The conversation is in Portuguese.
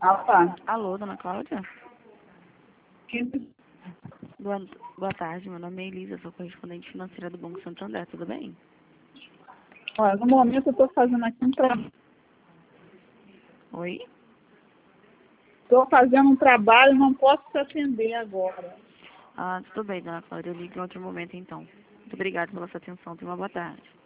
Ah, tá. Alô, dona Cláudia? Quem- Boa tarde, meu nome é Elisa, sou correspondente financeira do Banco Santander, tudo bem? Olha, no momento eu estou fazendo aqui um trabalho. Oi? Estou fazendo um trabalho, não posso te atender agora. Ah, tudo bem, dona Cláudia, eu ligo em outro momento então. Muito obrigada pela sua atenção, tenha uma boa tarde.